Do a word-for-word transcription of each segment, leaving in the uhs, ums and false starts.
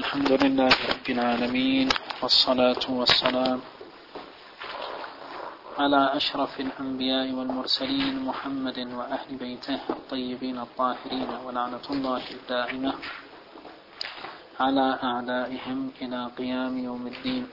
الحمد لله رب العالمين، والصلاة والسلام على أشرف الأنبياء والمرسلين محمد وأهل بيته الطيبين الطاهرين، ولعنة الله الدائمة على أعدائهم إلى قيام يوم الدين.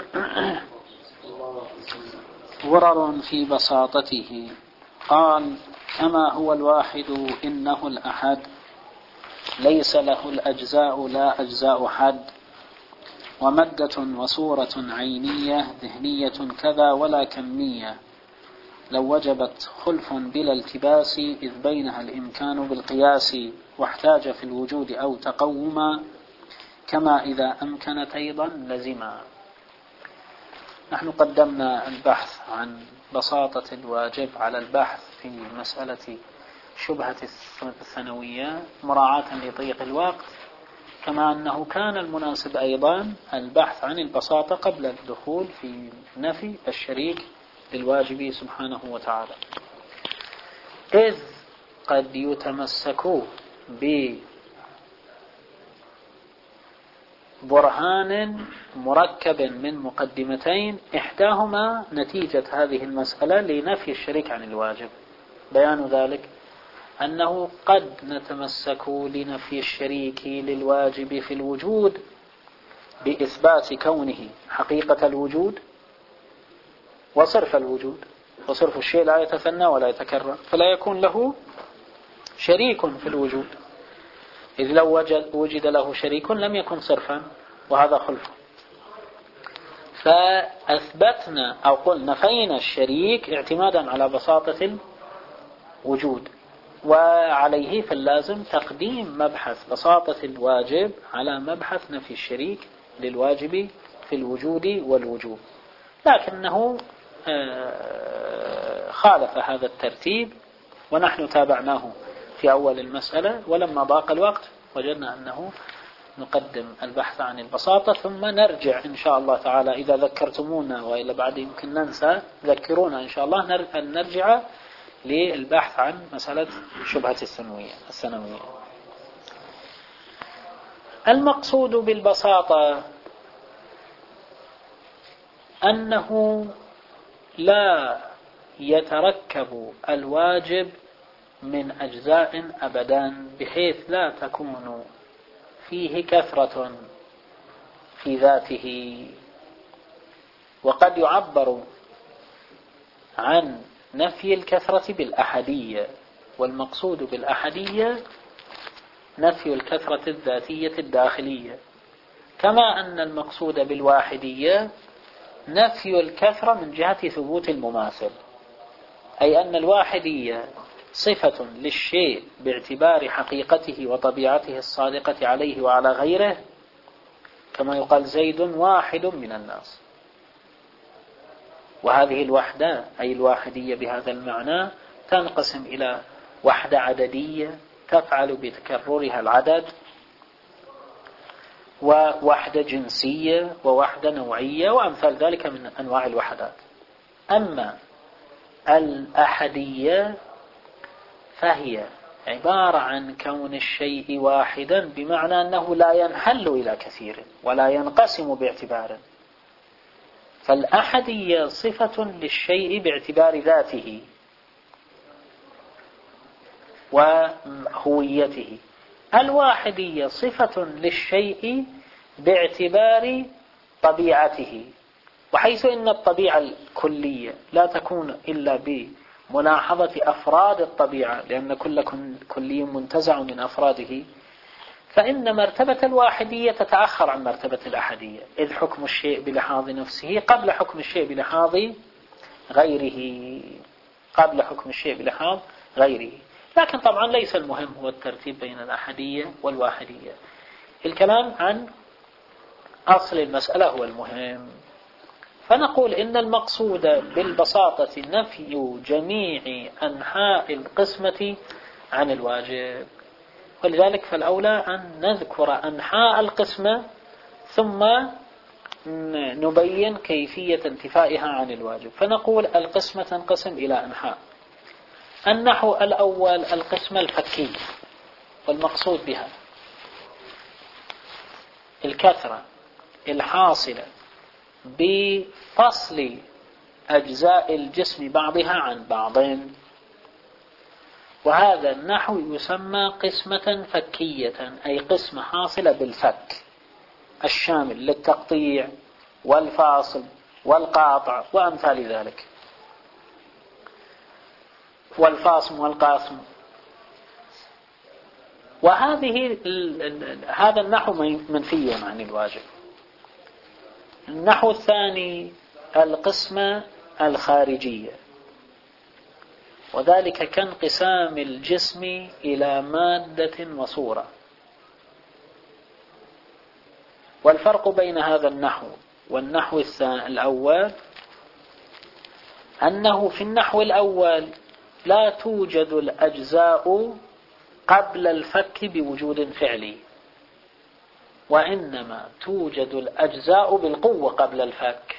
ورر في بساطته. قال: كما هو الواحد إنه الأحد، ليس له الأجزاء لا أجزاء حد، ومادة وصورة عينية ذهنية كذا ولا كمية، لو وجبت خلف بلا التباس، إذ بينها الإمكان بالقياس، واحتاج في الوجود أو تقوما، كما إذا أمكنت أيضا لزما. نحن قدمنا البحث عن بساطة الواجب على البحث في مسألة شبهة الثانوية مراعاة لضيق الوقت، كما أنه كان المناسب أيضا البحث عن البساطة قبل الدخول في نفي الشريك للواجب سبحانه وتعالى، إذ قد يتمسك ببرهان مركب من مقدمتين، إحداهما نتيجة هذه المسألة لنفي الشريك عن الواجب. بيان ذلك أنه قد نتمسك لنفي الشريك للواجب في الوجود بإثبات كونه حقيقة الوجود وصرف الوجود، وصرف الشيء لا يتثنى ولا يتكرر، فلا يكون له شريك في الوجود، إذ لو وجد, وجد له شريك لم يكن صرفا، وهذا خلفه. فأثبتنا أو قلنا نفينا الشريك اعتمادا على بساطة الوجود، وعليه فاللازم تقديم مبحث بساطة الواجب على مبحث نفي الشريك للواجب في الوجود والوجوب، لكنه خالف هذا الترتيب، ونحن تابعناه في أول المسألة، ولما ضاق الوقت وجدنا أنه نقدم البحث عن البساطة، ثم نرجع إن شاء الله تعالى إذا ذكرتمونا، وإلا بعد يمكن ننسى، ذكرونا إن شاء الله أن نرجع للبحث عن مسألة شبهة الثانوية الثانوية. المقصود بالبساطة أنه لا يتركب الواجب من أجزاء أبدا، بحيث لا تكون فيه كثرة في ذاته. وقد يعبر عن نفي الكثرة بالأحدية، والمقصود بالأحدية نفي الكثرة الذاتية الداخلية، كما أن المقصود بالواحدية نفي الكثرة من جهة ثبوت المماثل، أي أن الواحدية صفة للشيء باعتبار حقيقته وطبيعته الصادقة عليه وعلى غيره، كما يقال زيد واحد من الناس. وهذه الوحدة أي الواحدية بهذا المعنى تنقسم إلى وحدة عددية تفعل بتكررها العدد، ووحدة جنسية، ووحدة نوعية، وأمثال ذلك من أنواع الوحدات. أما الأحدية فهي عبارة عن كون الشيء واحدا، بمعنى أنه لا ينحل إلى كثير ولا ينقسم باعتبار. فالأحدية صفة للشيء باعتبار ذاته وهويته، الواحدية صفة للشيء باعتبار طبيعته، وحيث إن الطبيعة الكلية لا تكون إلا بملاحظة أفراد الطبيعة، لأن كل كلي منتزع من أفراده، فإن مرتبة الواحدية تتأخر عن مرتبة الأحدية، إذ حكم الشيء بلحاظ نفسه قبل حكم الشيء بلحاظ غيره قبل حكم الشيء بلحاظ غيره. لكن طبعا ليس المهم هو الترتيب بين الأحدية والواحدية، الكلام عن أصل المسألة هو المهم. فنقول إن المقصود بالبساطة نفي جميع أنحاء القسمة عن الواجب، ولذلك فالأولى أن نذكر أنحاء القسمة ثم نبين كيفية انتفائها عن الواجب. فنقول القسمة تنقسم إلى أنحاء. النحو الأول القسمة الفكية، والمقصود بها الكثرة الحاصلة بفصل أجزاء الجسم بعضها عن بعض، وهذا النحو يسمى قسمة فكية، أي قسمة حاصلة بالفك الشامل للتقطيع والفاصل والقاطع وأمثال ذلك، والفاصم والقاسم. وهذه هذا النحو منفي عن الواجب. النحو الثاني القسمة الخارجية، وذلك كانقسام الجسم إلى مادة وصورة. والفرق بين هذا النحو والنحو الأول أنه في النحو الأول لا توجد الأجزاء قبل الفك بوجود فعلي، وإنما توجد الأجزاء بالقوة قبل الفك.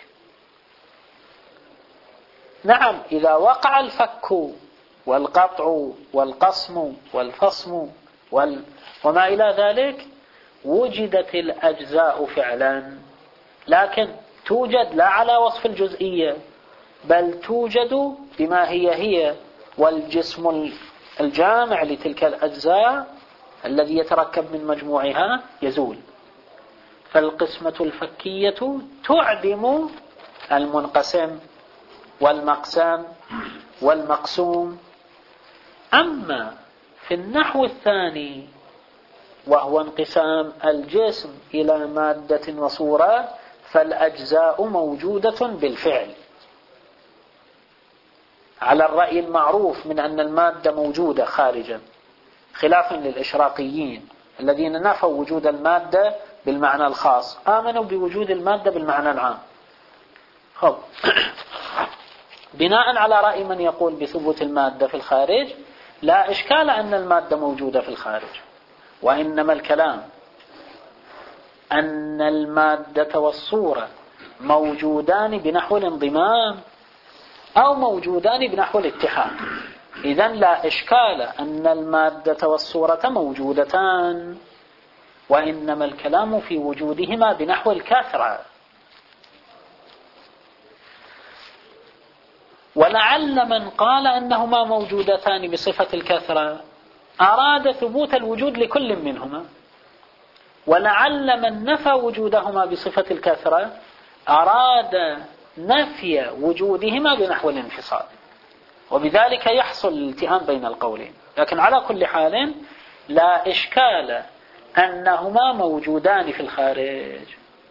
نعم، إذا وقع الفك والقطع والقسم والفصم وال... وما إلى ذلك وجدت الأجزاء فعلا، لكن توجد لا على وصف الجزئية، بل توجد بما هي هي، والجسم الجامع لتلك الأجزاء الذي يتركب من مجموعها يزول. فالقسمة الفكية تعدم المنقسم والمقسم والمقسوم. أما في النحو الثاني وهو انقسام الجسم إلى مادة وصورة، فالأجزاء موجودة بالفعل، على الرأي المعروف من أن المادة موجودة خارجا، خلافا للإشراقيين الذين نفوا وجود المادة بالمعنى الخاص، آمنوا بوجود المادة بالمعنى العام. خب بناء على رأي من يقول بثبوت المادة في الخارج، لا إشكال أن المادة موجودة في الخارج، وإنما الكلام أن المادة والصورة موجودان بنحو الانضمام أو موجودان بنحو الاتحاد. إذن لا إشكال أن المادة والصورة موجودتان، وإنما الكلام في وجودهما بنحو الكثرة. ولعل من قال أنهما موجودتان بصفة الكثرة أراد ثبوت الوجود لكل منهما، ولعل من نفى وجودهما بصفة الكثرة أراد نفي وجودهما بنحو الانفصال، وبذلك يحصل الالتئام بين القولين. لكن على كل حال لا إشكال أنهما موجودان في الخارج،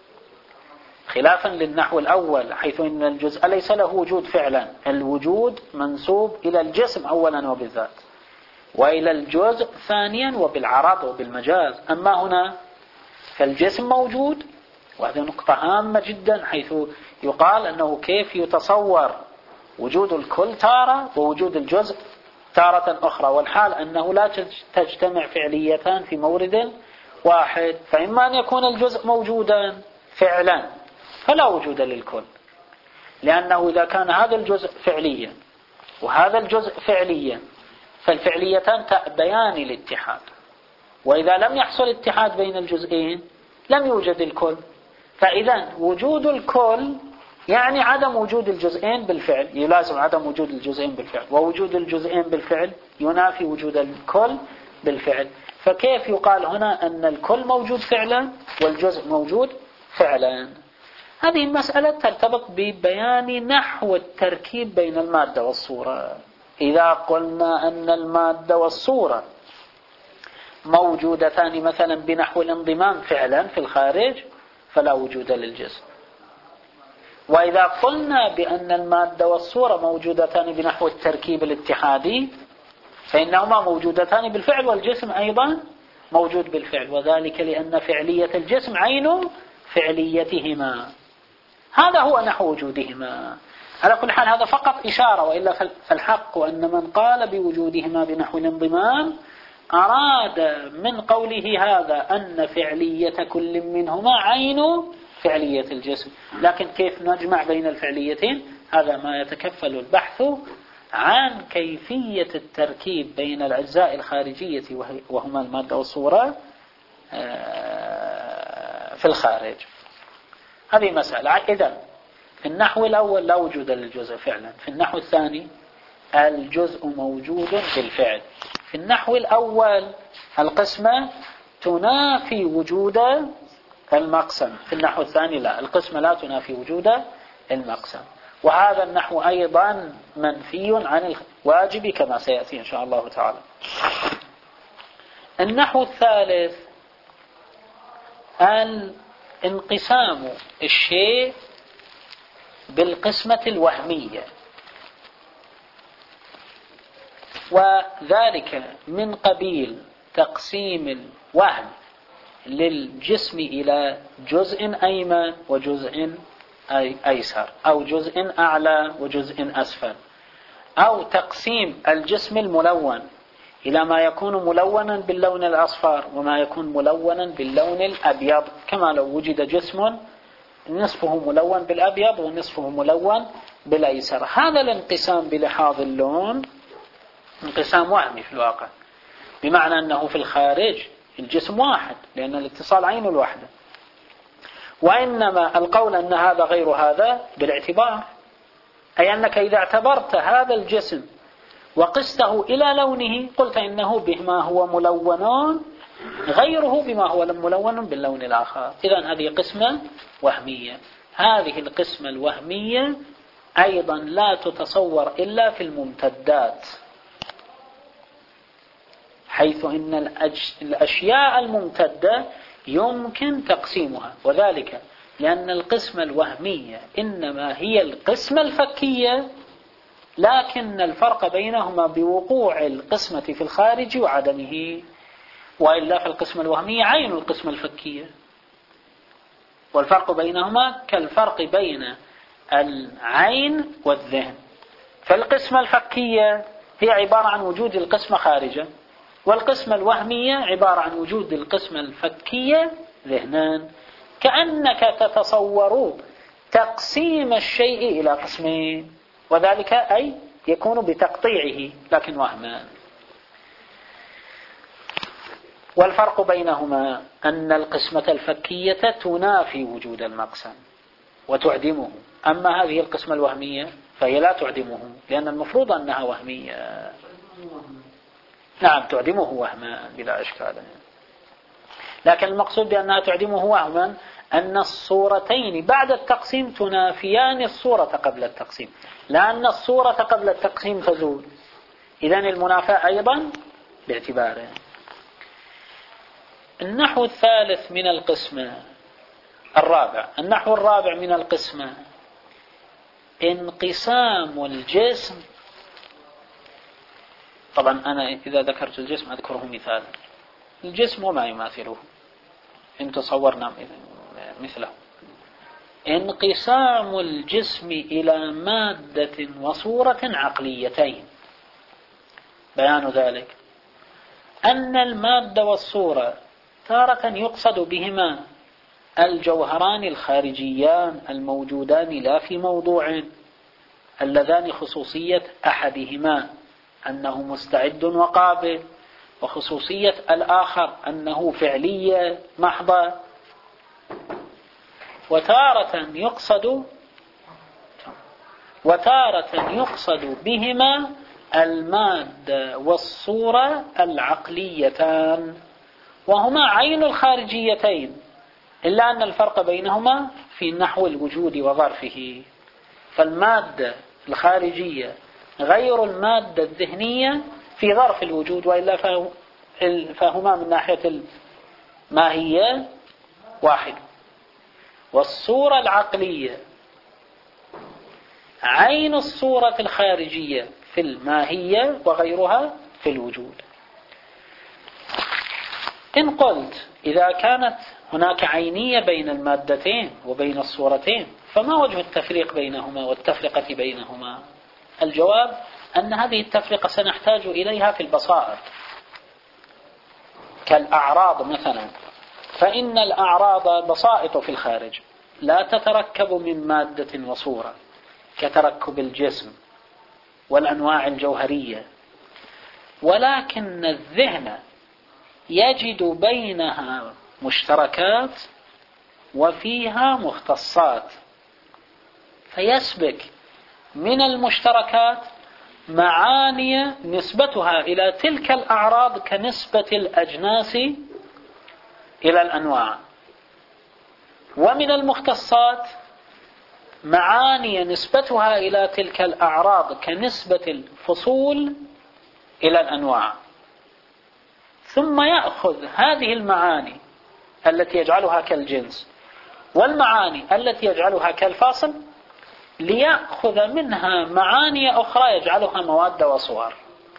خلافا للنحو الأول حيث أن الجزء ليس له وجود فعلا، الوجود منسوب إلى الجسم أولا وبالذات، وإلى الجزء ثانيا وبالعرض وبالمجاز. أما هنا فالجسم موجود، وهذه نقطة هامة جدا، حيث يقال أنه كيف يتصور وجود الكل تارة ووجود الجزء تارة أخرى، والحال أنه لا تجتمع فعليتان في مورد واحد، فإما أن يكون الجزء موجودا فعلا فلا وجود للكل، لأنه إذا كان هذا الجزء فعليا وهذا الجزء فعليا فالفعليتان تأبيان الاتحاد، وإذا لم يحصل اتحاد بين الجزئين لم يوجد الكل. فإذا وجود الكل يعني عدم وجود الجزئين بالفعل، يلازم عدم وجود الجزئين بالفعل، ووجود الجزئين بالفعل ينافي وجود الكل بالفعل. فكيف يقال هنا أن الكل موجود فعلا والجزء موجود فعلا؟ هذه المسألة ترتبط ببيان نحو التركيب بين المادة والصورة. إذا قلنا أن المادة والصورة موجودتان مثلا بنحو الانضمام فعلا في الخارج فلا وجود للجسم، وإذا قلنا بأن المادة والصورة موجودتان بنحو التركيب الاتحادي فإنهما موجودتان بالفعل والجسم أيضا موجود بالفعل، وذلك لأن فعلية الجسم عين فعليتهما، هذا هو نحو وجودهما. على كل حال هذا فقط إشارة، وإلا فالحق أن من قال بوجودهما بنحو الانضمام أراد من قوله هذا أن فعلية كل منهما عين فعلية الجسم. لكن كيف نجمع بين الفعليتين؟ هذا ما يتكفل البحث عن كيفية التركيب بين الأجزاء الخارجية وهما المادة والصورة في الخارج. هذه مسألة. إذن في النحو الأول لا وجود للجزء فعلا، في النحو الثاني الجزء موجود بالفعل. في النحو الأول القسمة تنافي وجود المقسم، في النحو الثاني لا، القسمة لا تنافي وجود المقسم. وهذا النحو أيضا منفي عن الواجب كما سيأتي إن شاء الله تعالى. النحو الثالث انقسام الشيء بالقسمة الوهمية، وذلك من قبيل تقسيم الوهم للجسم إلى جزء أيمن وجزء أيسر، أو جزء أعلى وجزء أسفل، أو تقسيم الجسم الملون إلى ما يكون ملونا باللون الأصفر وما يكون ملونا باللون الأبيض، كما لو وجد جسم نصفه ملون بالأبيض ونصفه ملون بالأيسر. هذا الانقسام بلحاظ اللون انقسام وهمي في الواقع، بمعنى أنه في الخارج الجسم واحد لأن الاتصال عين الوحدة، وإنما القول أن هذا غير هذا بالاعتبار، أي أنك إذا اعتبرت هذا الجسم وقسته إلى لونه قلت إنه بما هو ملون غيره بما هو ملون باللون الآخر. إذن هذه قسمة وهمية. هذه القسمة الوهمية أيضا لا تتصور إلا في الممتدات، حيث إن الأشياء الممتدة يمكن تقسيمها، وذلك لأن القسمة الوهمية إنما هي القسمة الفكية، لكن الفرق بينهما بوقوع القسمة في الخارج وعدمه، وإلا في القسمة الوهمية عين القسمة الفكية، والفرق بينهما كالفرق بين العين والذهن. فالقسمة الفكية هي عبارة عن وجود القسمة خارجة، والقسمة الوهمية عبارة عن وجود القسمة الفكية ذهنان، كأنك تتصور تقسيم الشيء إلى قسمين، وذلك أي يكون بتقطيعه لكن وهما. والفرق بينهما أن القسمة الفكية تنافي وجود المقسم وتعدمه، أما هذه القسمة الوهمية فهي لا تعدمه، لأن المفروض أنها وهمية. نعم تعدمه وهما بلا إشكال، لكن المقصود بأنها تعدمه وهما أن الصورتين بعد التقسيم تنافيان الصورة قبل التقسيم، لأن الصورة قبل التقسيم تزول، إذن المنافاة أيضا باعتباره. النحو الثالث من القسمة الرابع، النحو الرابع من القسمة انقسام الجسم. طبعا أنا إذا ذكرت الجسم أذكره مثال، الجسم وما يماثله إن تصورنا مثله. انقسام الجسم إلى مادة وصورة عقليتين. بيان ذلك أن المادة والصورة تارة يقصد بهما الجوهران الخارجيان الموجودان لا في موضوع، اللذان خصوصية أحدهما أنه مستعد وقابل، وخصوصية الآخر أنه فعلية محضة. وتارة يقصد وتارة يقصد بهما المادة والصورة العقليتان، وهما عين الخارجيتين، إلا أن الفرق بينهما في نحو الوجود وظرفه. فالمادة الخارجية غير المادة الذهنية في ظرف الوجود، وإلا فهما من ناحية الماهية واحد. والصورة العقلية عين الصورة الخارجية في الماهية وغيرها في الوجود. إن قلت إذا كانت هناك عينية بين المادتين وبين الصورتين فما وجه التفريق بينهما والتفرقة بينهما؟ الجواب أن هذه التفرقة سنحتاج إليها في البصائر كالأعراض مثلا، فإن الأعراض بسائط في الخارج لا تتركب من مادة وصورة كتركب الجسم والأنواع الجوهرية، ولكن الذهن يجد بينها مشتركات وفيها مختصات، فيسبك من المشتركات معاني نسبتها إلى تلك الأعراض كنسبة الأجناس إلى الأنواع، ومن المختصات معاني نسبتها إلى تلك الأعراض كنسبة الفصول إلى الأنواع. ثم يأخذ هذه المعاني التي يجعلها كالجنس والمعاني التي يجعلها كالفاصل ليأخذ منها معاني أخرى يجعلها مواد وصور.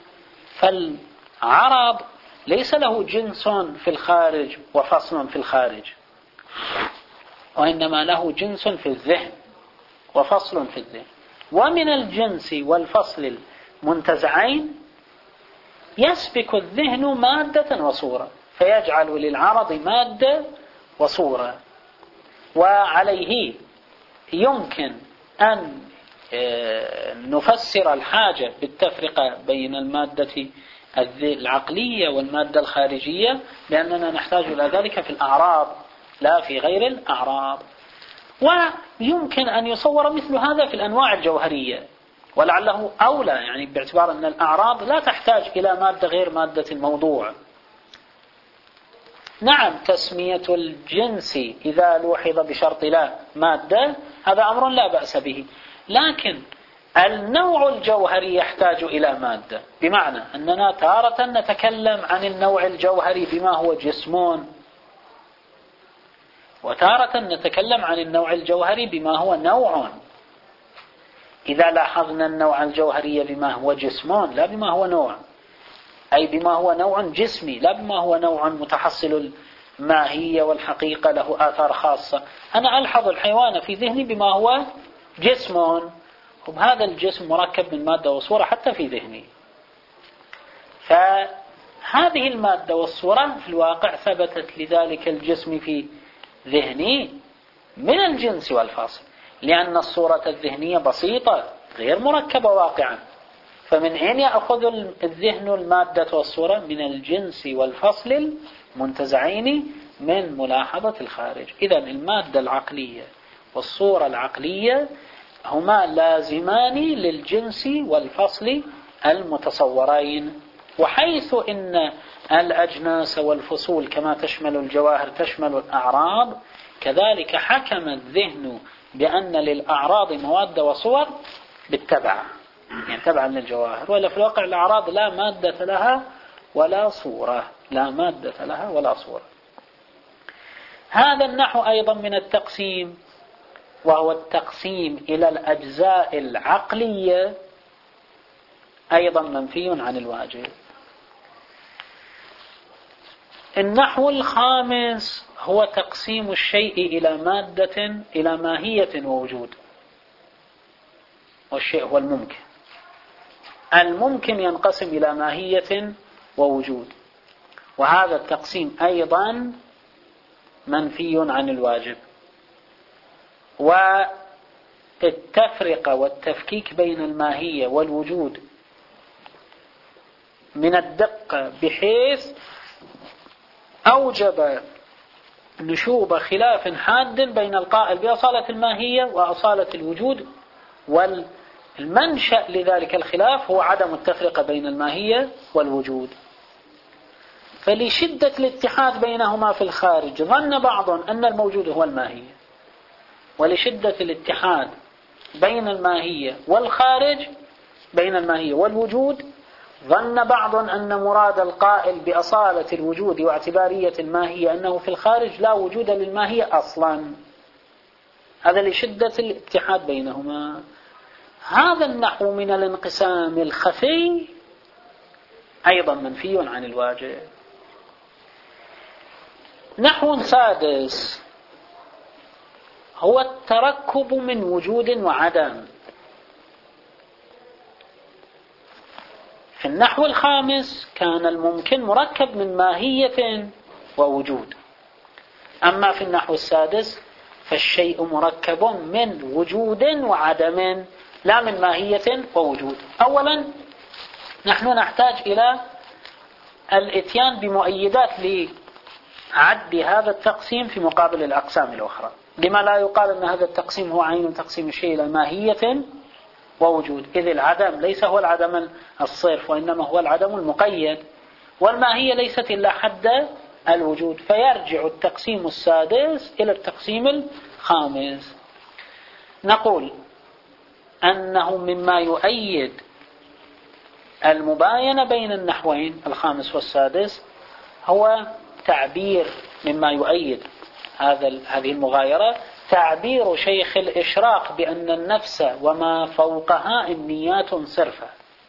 فالعرض ليس له جنس في الخارج وفصل في الخارج، وإنما له جنس في الذهن وفصل في الذهن. ومن الجنس والفصل المنتزعين يسبك الذهن مادة وصورة، فيجعل للعرض مادة وصورة، وعليه يمكن أن نفسر الحاجة بالتفرقة بين المادة العقلية والمادة الخارجية، لأننا نحتاج إلى ذلك في الأعراض لا في غير الأعراض. ويمكن أن يصور مثل هذا في الأنواع الجوهرية، ولعله أولى، يعني باعتبار أن الأعراض لا تحتاج إلى مادة غير مادة الموضوع. نعم، تسمية الجنس إذا لوحظ بشرط لا مادة هذا أمر لا بأس به، لكن النوع الجوهري يحتاج إلى مادة، بمعنى أننا تارة نتكلم عن النوع الجوهري بما هو جسم، وتارة نتكلم عن النوع الجوهري بما هو نوع. إذا لاحظنا النوع الجوهري بما هو جسم لا بما هو نوع، أي بما هو نوع جسمي لا بما هو نوع متحصل الماهية والحقيقة له آثار خاصة. أنا ألحظ الحيوان في ذهني بما هو جسم، وهذا الجسم مركب من مادة وصورة حتى في ذهني. فهذه المادة والصورة في الواقع ثبتت لذلك الجسم في ذهني من الجنس والفصل، لأن الصورة الذهنية بسيطة غير مركبة واقعا. فمن أين يأخذ الذهن المادة والصورة؟ من الجنس والفصل المنتزعين من ملاحظة الخارج. إذن المادة العقلية والصورة العقلية هما لازمان للجنس والفصل المتصورين. وحيث إن الأجناس والفصول كما تشمل الجواهر تشمل الأعراض، كذلك حكم الذهن بأن للأعراض مواد وصور بالتبع، يعني تبعا للجواهر، ولا في الواقع الأعراض لا مادة لها ولا صورة، لا مادة لها ولا صورة. هذا النحو أيضا من التقسيم، وهو التقسيم إلى الأجزاء العقلية، أيضا منفي عن الواجب. النحو الخامس هو تقسيم الشيء إلى مادة إلى ماهية ووجود، والشيء هو الممكن. الممكن ينقسم إلى ماهية ووجود، وهذا التقسيم أيضا منفي عن الواجب. والتفرقة والتفكيك بين الماهية والوجود من الدقة بحيث أوجب نشوب خلاف حاد بين القائل بأصالة الماهية وأصالة الوجود، والمنشأ لذلك الخلاف هو عدم التفرقة بين الماهية والوجود. فلشدة الاتحاد بينهما في الخارج ظن بعض أن الموجود هو الماهية، ولشدة الاتحاد بين الماهية والخارج بين الماهية والوجود ظن بعض أن مراد القائل بأصالة الوجود واعتبارية الماهية أنه في الخارج لا وجود للماهية أصلا. هذا لشدة الاتحاد بينهما. هذا النحو من الانقسام الخفي أيضا منفي عن الواجب. نحو سادس هو التركب من وجود وعدم. في النحو الخامس كان الممكن مركب من ماهية ووجود، أما في النحو السادس فالشيء مركب من وجود وعدم لا من ماهية ووجود. أولا نحن نحتاج إلى الاتيان بمؤيدات عد هذا التقسيم في مقابل الأقسام الأخرى. لما لا يقال أن هذا التقسيم هو عين تقسيم الشيء إلى ماهية ووجود، إذ العدم ليس هو العدم الصرف، وإنما هو العدم المقيد، والماهية ليست إلا حد الوجود. فيرجع التقسيم السادس إلى التقسيم الخامس. نقول أنه مما يؤيد المباينة بين النحوين الخامس والسادس هو تعبير، مما يؤيد هذا هذه المغايرة، تعبير شيخ الإشراق بأن النفس وما فوقها النيات صرفة.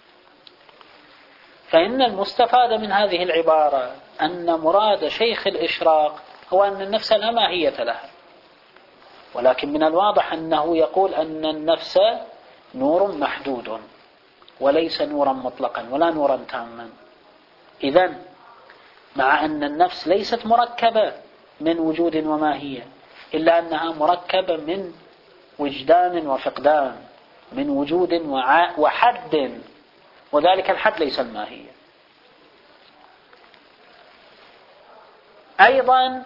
فإن المستفاد من هذه العبارة أن مراد شيخ الإشراق هو أن النفس لا ماهية لها، ولكن من الواضح أنه يقول أن النفس نور محدود وليس نورا مطلقا ولا نورا تاما. إذن مع أن النفس ليست مركبة من وجود وماهية، إلا أنها مركبة من وجدان وفقدان، من وجود وحد، وذلك الحد ليس الماهية. أيضا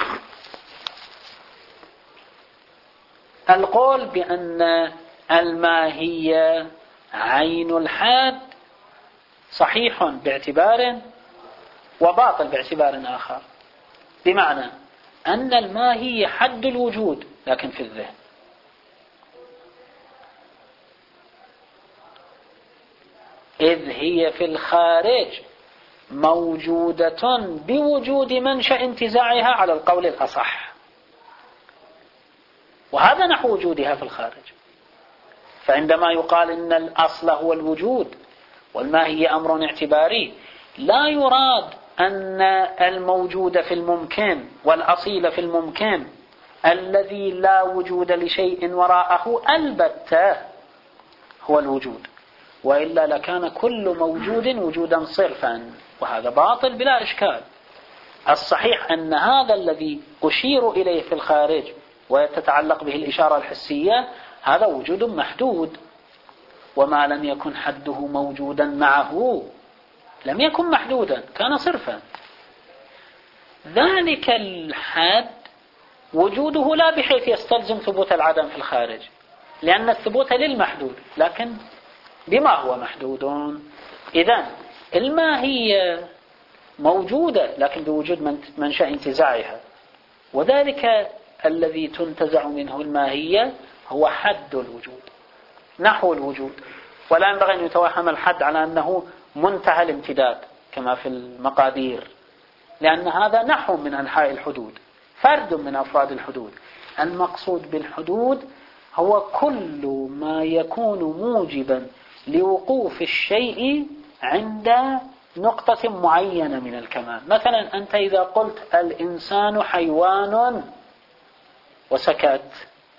القول بأن الماهية عين الحد صحيح باعتبار وباطل باعتبار آخر، بمعنى أن الماهية حد الوجود لكن في الذهن، إذ هي في الخارج موجودة بوجود منشأ انتزاعها على القول الأصح، وهذا نحو وجودها في الخارج. فعندما يقال إن الأصل هو الوجود والماهية أمر اعتباري، لا يراد أن الموجود في الممكن والأصيل في الممكن الذي لا وجود لشيء وراءه البتة هو الوجود، وإلا لكان كل موجود وجودا صرفا، وهذا باطل بلا إشكال. الصحيح أن هذا الذي أشير إليه في الخارج وتتعلق به الإشارة الحسية هذا وجود محدود، وما لم يكن حده موجودا معه لم يكن محدودا، كان صرفا. ذلك الحد وجوده لا بحيث يستلزم ثبوت العدم في الخارج، لأن الثبوت للمحدود، لكن بما هو محدود. إذن الماهية موجودة لكن بوجود منشأ انتزاعها، وذلك الذي تنتزع منه الماهية هو حد الوجود، نحو الوجود. ولا ينبغي أن يتوهم الحد على أنه منتهى الامتداد كما في المقادير، لأن هذا نحو من أنحاء الحدود، فرد من أفراد الحدود. المقصود بالحدود هو كل ما يكون موجبا لوقوف الشيء عند نقطة معينة من الكمال. مثلا أنت إذا قلت الإنسان حيوان وسكت،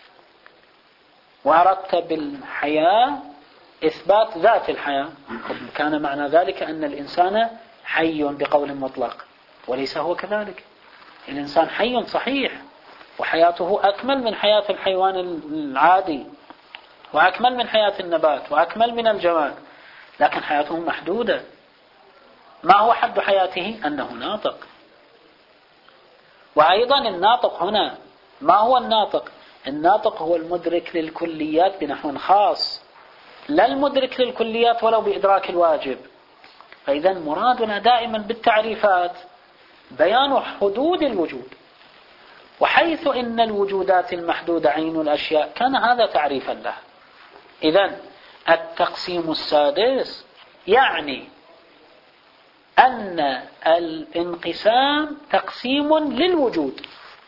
وأردت بالحياة إثبات ذات الحياة، كان معنى ذلك أن الإنسان حي بقول مطلق، وليس هو كذلك. الإنسان حي صحيح، وحياته أكمل من حياة الحيوان العادي، وأكمل من حياة النبات، وأكمل من الجماد، لكن حياته محدودة. ما هو حد حياته؟ أنه ناطق. وأيضا الناطق هنا ما هو الناطق؟ الناطق هو المدرك للكليات بنحو خاص، لا المدرك للكليات ولو بإدراك الواجب. فإذا مرادنا دائما بالتعريفات بيان حدود الوجود، وحيث إن الوجودات المحدودة عين الأشياء كان هذا تعريفا لها. إذن التقسيم السادس يعني أن الانقسام تقسيم للوجود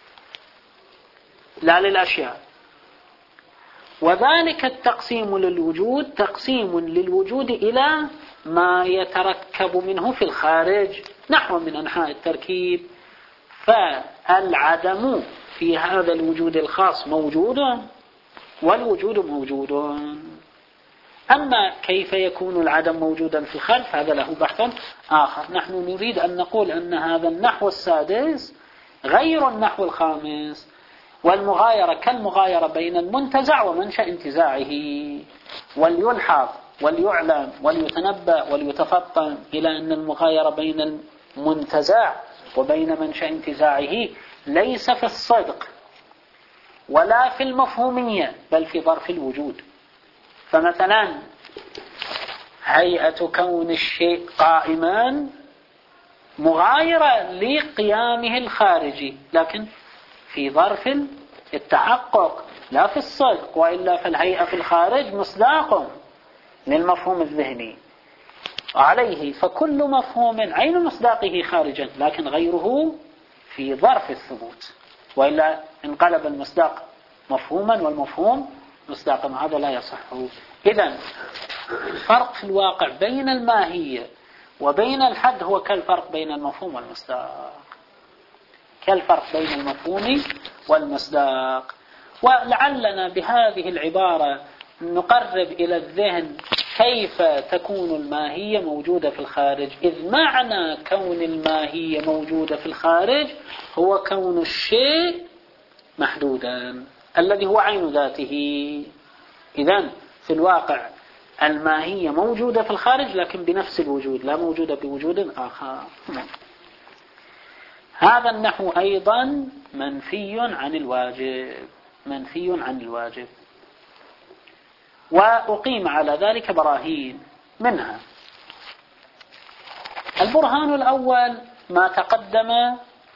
لا للأشياء، وذلك التقسيم للوجود تقسيم للوجود إلى ما يتركب منه في الخارج نحو من أنحاء التركيب. فالعدم في هذا الوجود الخاص موجود والوجود موجود. أما كيف يكون العدم موجودا في الخلف هذا له بحث آخر. نحن نريد أن نقول أن هذا النحو السادس غير النحو الخامس، والمغايرة كالمغايرة بين المنتزع ومنشأ انتزاعه. وليلحظ وليعلم وليتنبأ وليتفطن إلى أن المغايرة بين المنتزع وبين منشأ انتزاعه ليس في الصدق ولا في المفهومية بل في ظرف الوجود. فمثلا هيئة كون الشيء قائما مغايرة لقيامه الخارجي لكن في ظرف التحقق لا في الصدق، وإلا فالهيئة في الخارج مصداق للمفهوم الذهني عليه، فكل مفهوم عين مصداقه خارجا لكن غيره في ظرف الثبوت، وإلا انقلب المصداق مفهوما والمفهوم مصداقا، هذا لا يصح. إذن الفرق في الواقع بين الماهية وبين الحد هو كالفرق بين المفهوم والمصداق، كالفرق بين المفهوم والمصداق. ولعلنا بهذه العبارة نقرب إلى الذهن كيف تكون الماهية موجودة في الخارج، إذ معنى كون الماهية موجودة في الخارج هو كون الشيء محدودا الذي هو عين ذاته. إذن في الواقع الماهية موجودة في الخارج لكن بنفس الوجود، لا موجودة بوجود آخر. هذا النحو أيضا منفي عن الواجب، منفي عن الواجب. وأقيم على ذلك براهين، منها البرهان الأول ما تقدم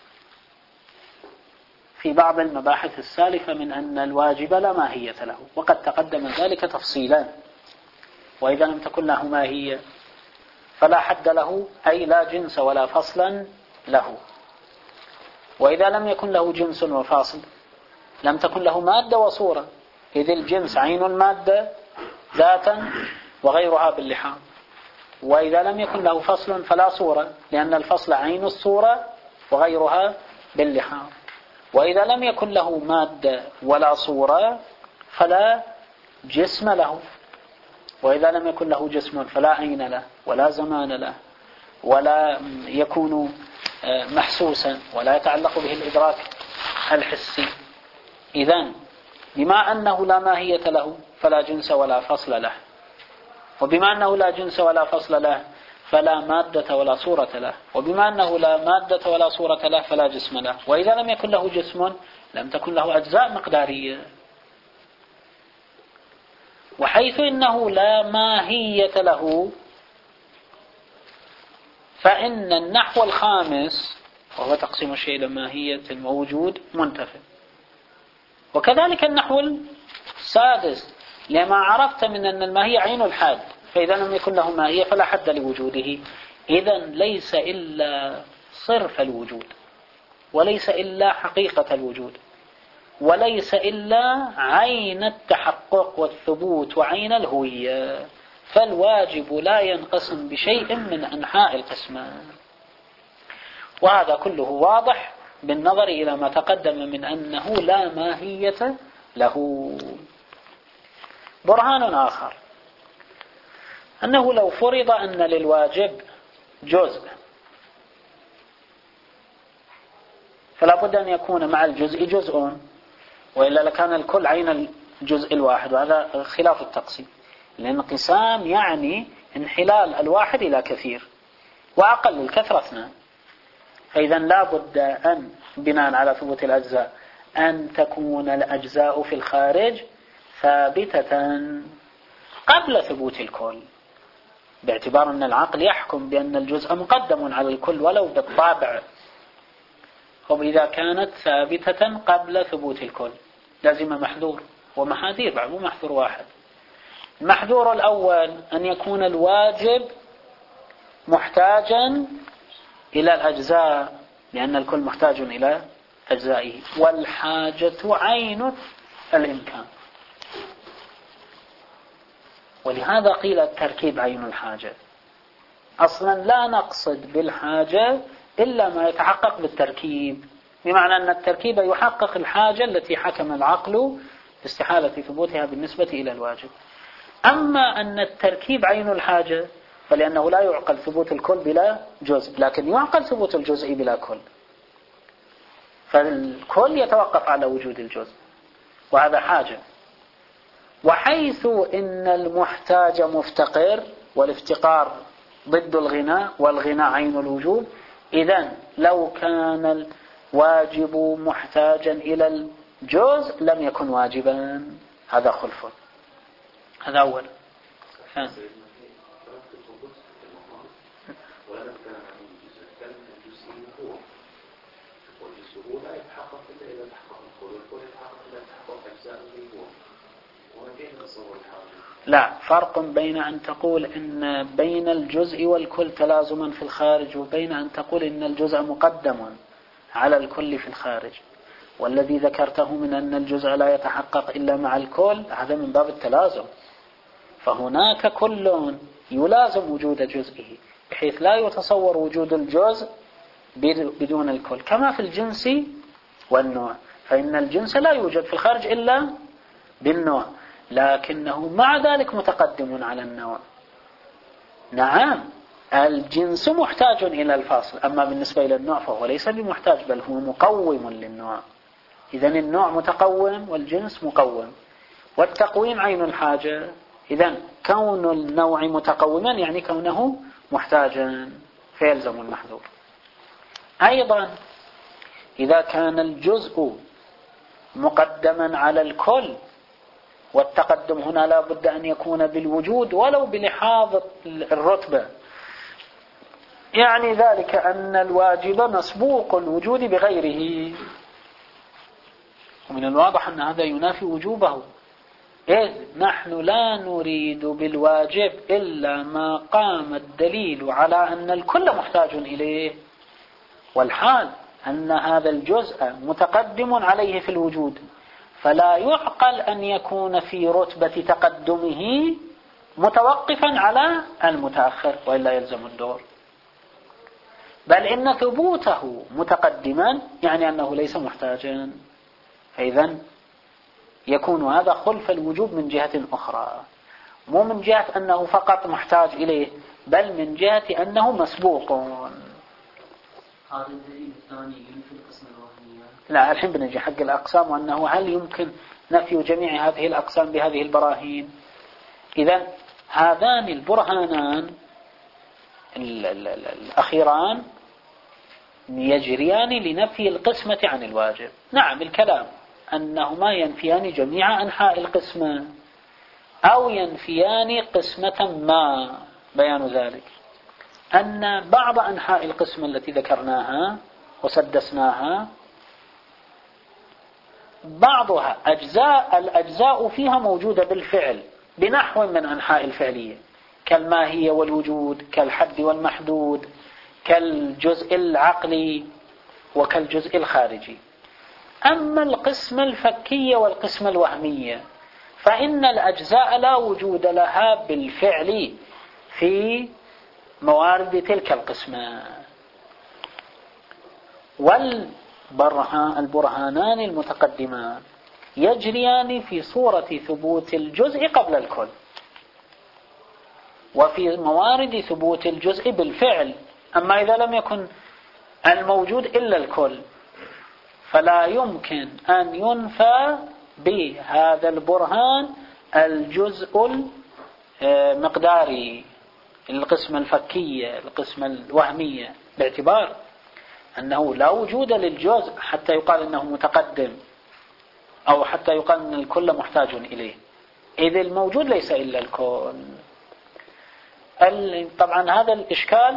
في بعض المباحث السالفة من أن الواجب لا ماهية له، وقد تقدم ذلك تفصيلا. وإذا لم تكن له ماهية فلا حد له، أي لا جنس ولا فصلا له. وإذا لم يكن له جنس وفاصل لم تكن له مادة وصورة، إذ الجنس عين المادة ذاتا وغيرها باللحاظ. وإذا لم يكن له فصل فلا صورة، لأن الفصل عين الصورة وغيرها باللحاظ. وإذا لم يكن له مادة ولا صورة فلا جسم له. وإذا لم يكن له جسم فلا عين له ولا زمان له ولا يكون محسوسا ولا يتعلق به الإدراك الحسي. إذن بما أنه لا ماهية له فلا جنس ولا فصل له، وبما أنه لا جنس ولا فصل له فلا مادة ولا صورة له، وبما أنه لا مادة ولا صورة له فلا جسم له. وإذا لم يكن له جسم لم تكن له أجزاء مقدارية. وحيث إنه لا ماهية له فإن النحو الخامس وهو تقسيم الشيء إلى ماهية ووجود منتفي، وكذلك النحو السادس لما عرفت من أن الماهية عين الحد، فإذا لم يكن له ماهية فلا حد لوجوده. إذن ليس إلا صرف الوجود، وليس إلا حقيقة الوجود، وليس إلا عين التحقق والثبوت وعين الهوية. فالواجب لا ينقسم بشيء من أنحاء القسمان. وهذا كله واضح بالنظر إلى ما تقدم من أنه لا ماهية له. برهان آخر أنه لو فرض أن للواجب جزء فلا بد أن يكون مع الجزء جزء، وإلا لكان الكل عين الجزء الواحد، وهذا خلاف التقسيم. الانقسام يعني انحلال الواحد إلى كثير، وأقل الكثرة اثنان. فإذا لا بد أن بناء على ثبوت الأجزاء أن تكون الأجزاء في الخارج ثابتة قبل ثبوت الكل، باعتبار أن العقل يحكم بأن الجزء مقدم على الكل ولو بالطابع. وإذا كانت ثابتة قبل ثبوت الكل لازم محذور ومحاذير بعد، مو محذور واحد. المحذور الأول أن يكون الواجب محتاجا إلى الأجزاء، لأن الكل محتاج إلى أجزائه، والحاجة عين الإمكان. ولهذا قيل التركيب عين الحاجة. أصلا لا نقصد بالحاجة إلا ما يتحقق بالتركيب، بمعنى أن التركيب يحقق الحاجة التي حكم العقل باستحالة ثبوتها بالنسبة إلى الواجب. أما أن التركيب عين الحاجة فلأنه لا يعقل ثبوت الكل بلا جزء، لكن يعقل ثبوت الجزء بلا كل، فالكل يتوقف على وجود الجزء، وهذا حاجة. وحيث إن المحتاج مفتقر، والافتقار ضد الغناء، والغناء عين الوجود، إذن لو كان الواجب محتاجا إلى الجزء لم يكن واجبا. هذا خلف. هذا أول. لا فرق بين أن تقول إن بين الجزء والكل تلازما في الخارج وبين أن تقول إن الجزء مقدم على الكل في الخارج. والذي ذكرته من أن الجزء لا يتحقق إلا مع الكل هذا من باب التلازم. فهناك كل يلازم وجود جزئه بحيث لا يتصور وجود الجزء بدون الكل، كما في الجنس والنوع، فإن الجنس لا يوجد في الخارج إلا بالنوع، لكنه مع ذلك متقدم على النوع. نعم الجنس محتاج إلى الفاصل، أما بالنسبة إلى النوع فهو ليس بمحتاج بل هو مقوم للنوع. إذن النوع متقوم والجنس مقوم، والتقويم عين الحاجة. إذن كون النوع متقوما يعني كونه محتاجا فيلزم المحذور. أيضا إذا كان الجزء مقدما على الكل، والتقدم هنا لا بد أن يكون بالوجود ولو بلحاظ الرتبة، يعني ذلك أن الواجب مسبوق الوجود بغيره، ومن الواضح أن هذا ينافي وجوبه، إذ نحن لا نريد بالواجب إلا ما قام الدليل على أن الكل محتاج إليه، والحال أن هذا الجزء متقدم عليه في الوجود، فلا يعقل أن يكون في رتبة تقدمه متوقفا على المتأخر وإلا يلزم الدور، بل إن ثبوته متقدما يعني أنه ليس محتاجا. فإذن يكون هذا خلف الوجوب من جهة أخرى، مو من جهة أنه فقط محتاج إليه، بل من جهة أنه مسبوق. هذا الدليل الثاني ينفي القسم الوهمية. لا الحين بنجي حق الأقسام، وأنه هل يمكن نفي جميع هذه الأقسام بهذه البراهين. إذن هذان البرهانان الأخيران يجريان لنفي القسمة عن الواجب. نعم الكلام أنهما ينفيان جميع أنحاء القسمة أو ينفيان قسمة ما. بيان ذلك أن بعض أنحاء القسمة التي ذكرناها وسدسناها بعضها أجزاء الأجزاء فيها موجودة بالفعل بنحو من أنحاء الفعلية، كالماهية والوجود، كالحد والمحدود، كالجزء العقلي وكالجزء الخارجي. أما القسم الفكية والقسم الوهمية فإن الأجزاء لا وجود لها بالفعل في موارد تلك القسمة. والبرهانان المتقدمان يجريان في صورة ثبوت الجزء قبل الكل، وفي موارد ثبوت الجزء بالفعل. أما إذا لم يكن الموجود إلا الكل فلا يمكن أن ينفى بهذا البرهان الجزء المقداري، القسمة الفكية، القسمة الوهمية، باعتبار أنه لا وجود للجزء حتى يقال أنه متقدم أو حتى يقال أن الكل محتاج إليه، إذ الموجود ليس إلا الكل. طبعا هذا الإشكال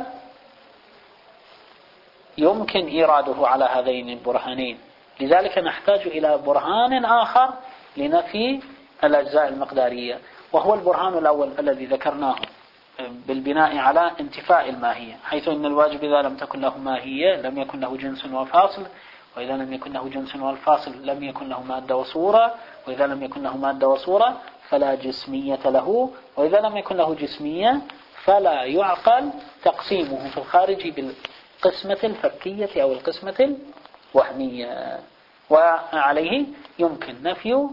يمكن إيراده على هذين البرهانين، لذلك نحتاج إلى برهان آخر لنفي الأجزاء المقدارية، وهو البرهان الأول الذي ذكرناه بالبناء على انتفاء الماهية، حيث أن الواجب إذا لم تكن له ماهية لم يكن له جنس وفاصل، وإذا لم يكن له جنس والفاصل لم يكن له مادة وصورة، وإذا لم يكن له مادة وصورة فلا جسمية له، وإذا لم يكن له جسمية فلا يعقل تقسيمه في الخارج بالقسمة الفكية أو القسمة الوهمية. وعليه يمكن نفي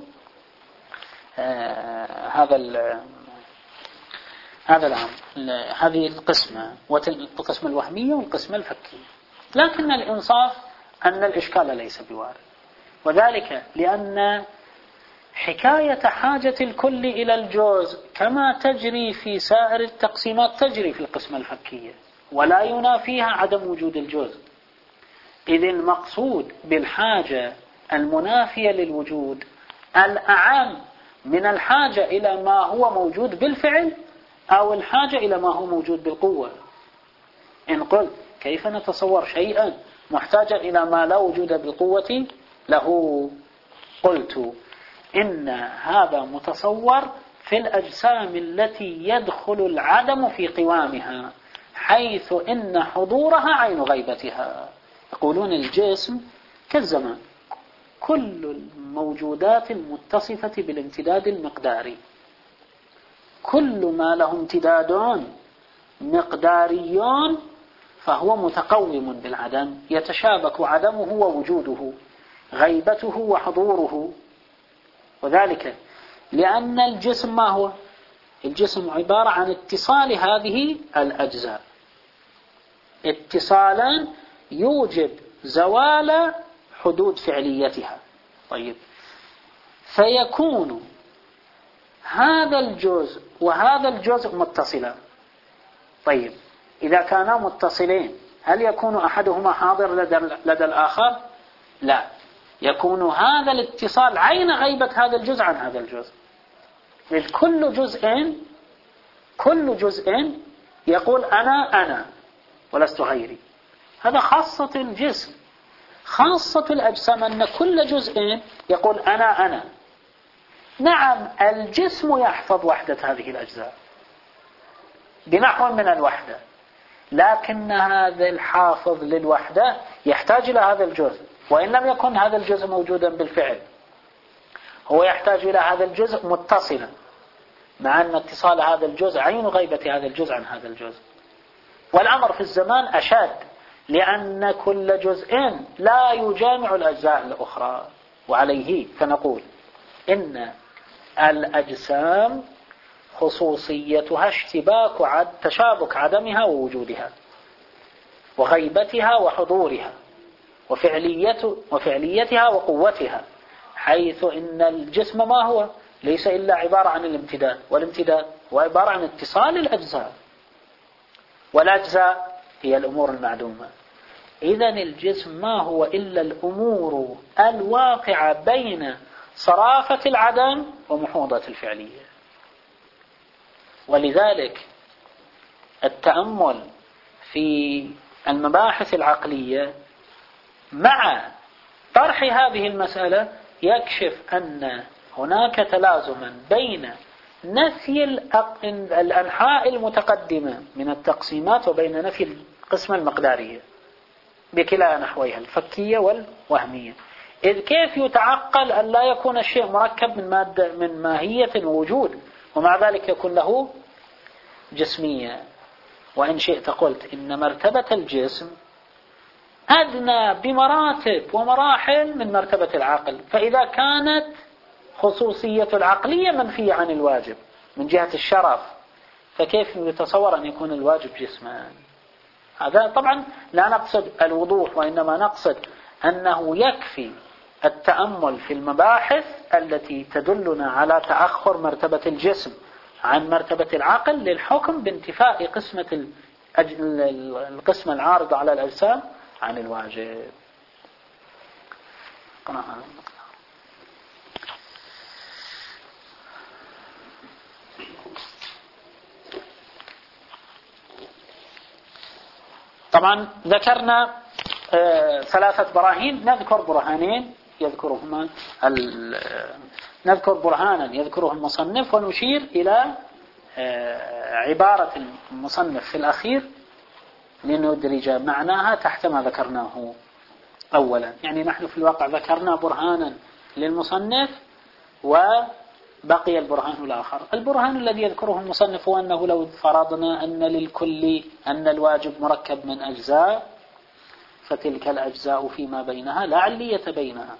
آه هذا هذا الأمر، هذه القسمة والقسمة الوهمية والقسمة الفكية. لكن الإنصاف أن الإشكال ليس بوارد، وذلك لأن حكاية حاجة الكل إلى الجزء كما تجري في سائر التقسيمات تجري في القسمة الفكية، ولا ينافيها عدم وجود الجزء. إذ المقصود بالحاجة المنافية للوجود الأعم من الحاجة إلى ما هو موجود بالفعل أو الحاجة إلى ما هو موجود بالقوة. إن قلت كيف نتصور شيئا محتاجا إلى ما لا وجود بالقوة له، قلت إن هذا متصور في الأجسام التي يدخل العدم في قوامها، حيث إن حضورها عين غيبتها. يقولون الجسم كالزمان، كل الموجودات المتصفة بالامتداد المقداري، كل ما له امتدادون مقداريون فهو متقوم بالعدم، يتشابك عدمه ووجوده، غيبته وحضوره. وذلك لأن الجسم ما هو؟ الجسم عبارة عن اتصال هذه الأجزاء، اتصالا يوجب زوال حدود فعليتها. طيب، فيكون هذا الجزء وهذا الجزء متصلا. طيب، إذا كانا متصلين هل يكون أحدهما حاضر لدى, لدى الآخر؟ لا، يكون هذا الاتصال عين غيبة هذا الجزء عن هذا الجزء. إذ كل جزء كل جزء يقول أنا أنا ولست غيري. هذا خاصة الجسم. خاصة الأجسام أن كل جزء يقول أنا أنا. نعم، الجسم يحفظ وحدة هذه الأجزاء بنحو من الوحدة، لكن هذا الحافظ للوحدة يحتاج إلى هذا الجزء، وإن لم يكن هذا الجزء موجودا بالفعل هو يحتاج إلى هذا الجزء متصلا، مع أن اتصال هذا الجزء عين غيبة هذا الجزء عن هذا الجزء. والأمر في الزمان أشد، لأن كل جزء لا يجامع الأجزاء الأخرى. وعليه فنقول إن الأجسام خصوصيتها اشتباك عد تشابك عدمها ووجودها وغيبتها وحضورها وفعلية وفعليتها وقوتها، حيث إن الجسم ما هو؟ ليس إلا عبارة عن الامتداد، والامتداد هو عبارة عن اتصال الأجزاء، والأجزاء هي الأمور المعدومة. إذن الجسم ما هو إلا الأمور الواقعة بين صرافة العدم ومحوضة الفعلية. ولذلك التأمل في المباحث العقلية مع طرح هذه المسألة يكشف أن هناك تلازما بين نفي الأنحاء المتقدمة من التقسيمات وبين نفي القسمة المقدارية بكلا نحويها، الفكية والوهمية. إذ كيف يتعقل أن لا يكون الشيء مركب من مادة من ماهية ووجود ومع ذلك يكون له جسمية؟ وإن شئت قلت إن مرتبة الجسم أدنى بمراتب ومراحل من مرتبة العقل، فإذا كانت خصوصية العقلية منفية عن الواجب من جهة الشرف، فكيف يتصور أن يكون الواجب جسما؟ هذا طبعا لا نقصد الوضوح، وإنما نقصد أنه يكفي التأمل في المباحث التي تدلنا على تأخر مرتبة الجسم عن مرتبة العقل للحكم بانتفاء قسمة القسمة العارضة على الأجسام عن الواجب. طبعا ذكرنا آه ثلاثة براهين، نذكر برهانين يذكرهما نذكر برهانا يذكره المصنف، ونشير إلى آه عبارة المصنف في الأخير لندرج معناها تحت ما ذكرناه أولا. يعني نحن في الواقع ذكرنا برهانا للمصنف وبقي البرهان الآخر. البرهان الذي يذكره المصنف هو أنه لو فرضنا أن للكل أن الواجب مركب من أجزاء، فتلك الأجزاء فيما بينها لا علية بينها،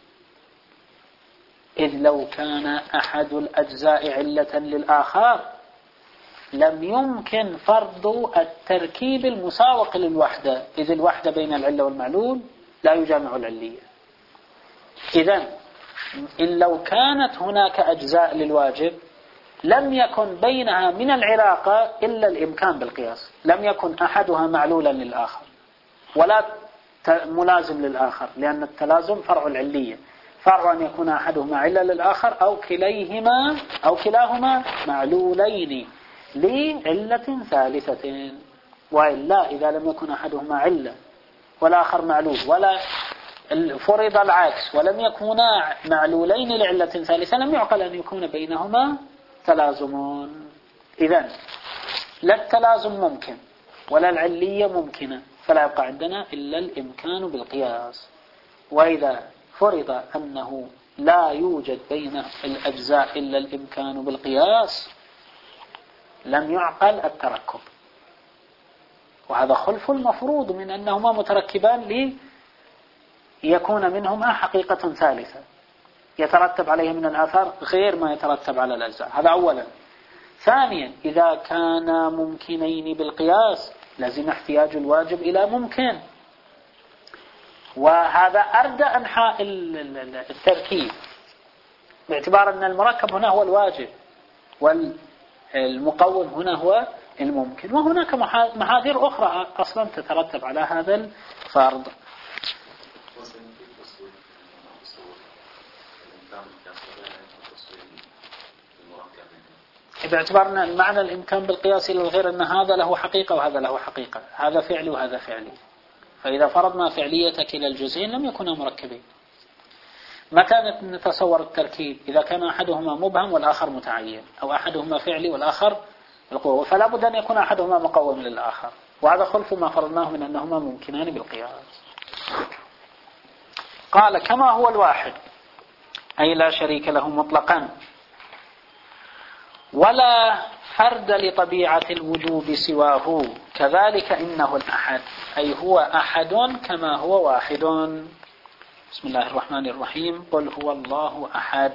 إذ لو كان أحد الأجزاء علة للآخر لم يمكن فرض التركيب المساوق للوحدة، إذ الوحدة بين العلة والمعلول لا يجامع العلية. إذن إن لو كانت هناك أجزاء للواجب لم يكن بينها من العلاقة إلا الإمكان بالقياس، لم يكن أحدها معلولا للآخر ولا ملازم للآخر، لأن التلازم فرع العلية، فرع أن يكون أحدهما علة للآخر أو كليهما أو كلاهما معلولين لعلة ثالثة. وإلا إذا لم يكن أحدهما علة والآخر معلول، ولا فرض العكس ولم يكونا معلولين لعلة ثالثة، لم يعقل أن يكون بينهما تلازم. إذن لا التلازم ممكن ولا العلية ممكنة، فلا يبقى عندنا إلا الإمكان بالقياس. وإذا فرض أنه لا يوجد بين الأجزاء إلا الإمكان بالقياس لم يعقل التركب، وهذا خلف المفروض من أنهما متركبان ليكون منهما حقيقة ثالثة يترتب عليه من الآثار غير ما يترتب على الأجزاء. هذا أولا. ثانيا، إذا كانا ممكنين بالقياس لازم احتياج الواجب إلى ممكن، وهذا أردى أنحاء التركيب، باعتبار أن المركب هنا هو الواجب والمقوم هنا هو الممكن، وهناك محاذير أخرى أصلا تترتب على هذا الفرض. باعتبار أن المعنى الإمكان بالقياس إلى الغير أن هذا له حقيقة وهذا له حقيقة، هذا فعلي وهذا فعلي، فإذا فرضنا فعلية كلا الجزئين لم يكونا مركبين. متى نتصور التركيب؟ إذا كان أحدهما مبهم والآخر متعين، أو أحدهما فعلي والآخر القوة، فلا بد أن يكون أحدهما مقوم للآخر، وهذا خلف ما فرضناه من أنهما ممكنان بالقياس. قال كما هو الواحد أي لا شريك له مطلقا، ولا فرد لطبيعة الوجوب سواه، كذلك إنه الأحد أي هو أحد كما هو واحد. بسم الله الرحمن الرحيم. قل هو الله أحد.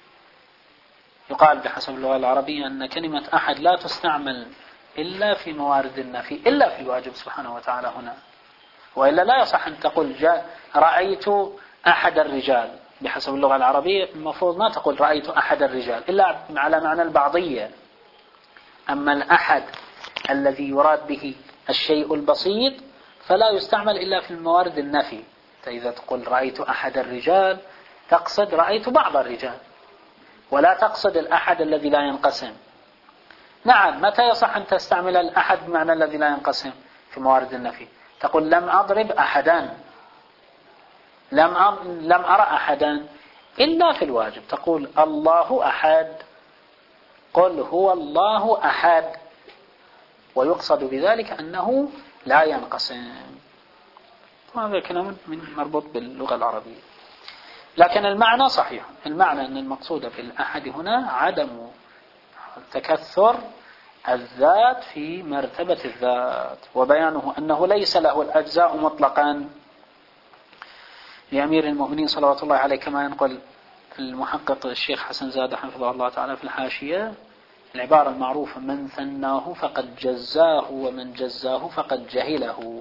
يقال بحسب اللغة العربية أن كلمة أحد لا تستعمل إلا في موارد النفي إلا في الواجب سبحانه وتعالى هنا، وإلا لا يصح أن تقول جاء رأيت أحد الرجال. بحسب اللغة العربية المفروض ما تقول رأيت أحد الرجال إلا على معنى البعضية. أما الأحد الذي يراد به الشيء البسيط فلا يستعمل إلا في الموارد النفي. فإذا تقول رأيت أحد الرجال تقصد رأيت بعض الرجال، ولا تقصد الأحد الذي لا ينقسم. نعم، متى يصح أن تستعمل الأحد بمعنى الذي لا ينقسم؟ في موارد النفي. تقول لم أضرب أحدا، لم لم أرى أحدا. إلا في الواجب تقول الله أحد، قل هو الله أحد، ويقصد بذلك أنه لا ينقسم. هذا كلام من مربوط باللغة العربية، لكن المعنى صحيح. المعنى أن المقصود بالأحد هنا عدم تكثر الذات في مرتبة الذات، وبيانه أنه ليس له الأجزاء مطلقا، لأمير المؤمنين صلوات الله عليه كما ينقل المحقق الشيخ حسن زاد حفظه الله تعالى في الحاشية العبارة المعروفة: من ثناه فقد جزاه ومن جزاه فقد جهله.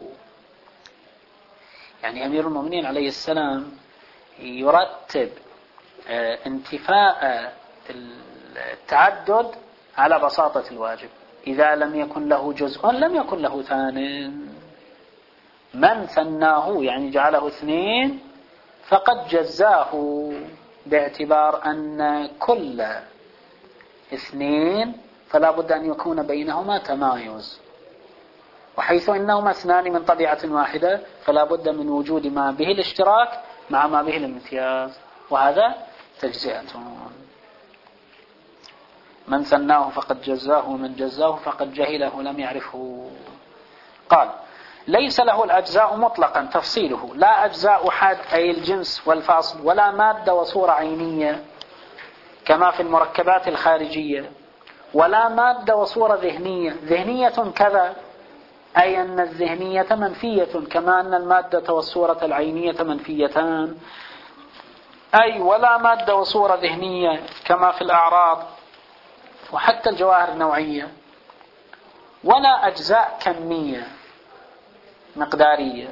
يعني أمير المؤمنين عليه السلام يرتب انتفاء التعدد على بساطة الواجب. إذا لم يكن له جزء لم يكن له ثان. من ثناه يعني جعله اثنين فقد جزاه، باعتبار أن كل اثنين فلا بد أن يكون بينهما تمايز، وحيث إنهما اثنان من طبيعة واحدة فلا بد من وجود ما به الاشتراك مع ما به الامتياز، وهذا تجزئة. من ثناه فقد جزاه ومن جزاه فقد جهله لم يعرفه. قال ليس له الأجزاء مطلقا تفصيله، لا أجزاء حد أي الجنس والفاصل، ولا مادة وصورة عينية كما في المركبات الخارجية، ولا مادة وصورة ذهنية ذهنية كذا، أي أن الذهنية منفية كما أن المادة والصورة العينية منفيتان، أي ولا مادة وصورة ذهنية كما في الأعراض وحتى الجواهر النوعية، ولا أجزاء كمية مقدارية.